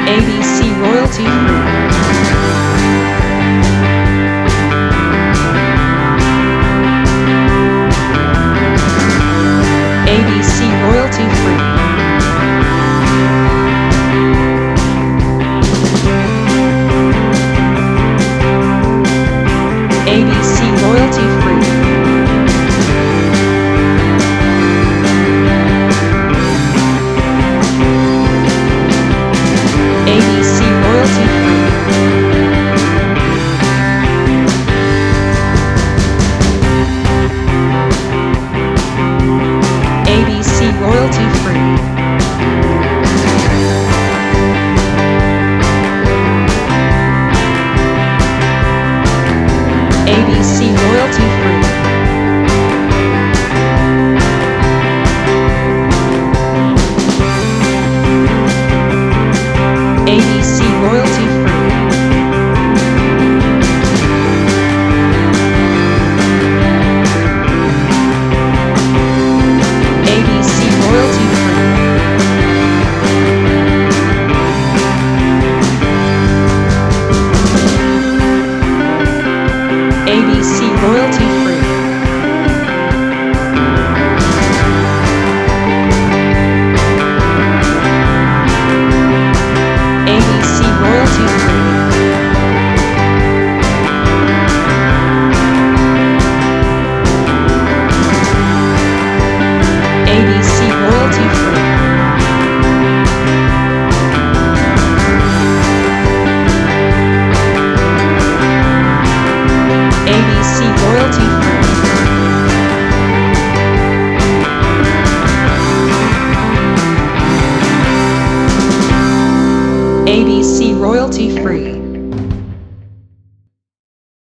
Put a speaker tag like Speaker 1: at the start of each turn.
Speaker 1: ABC royalty free. ABC royalty free. ABC royalty free. ABC royalty free. ABC royalty free. ABC royalty free. ABC royalty free. ABC royalty free. ABC royalty free. ABC royalty free. ABC royalty free. ABC royalty free. ABC royalty free.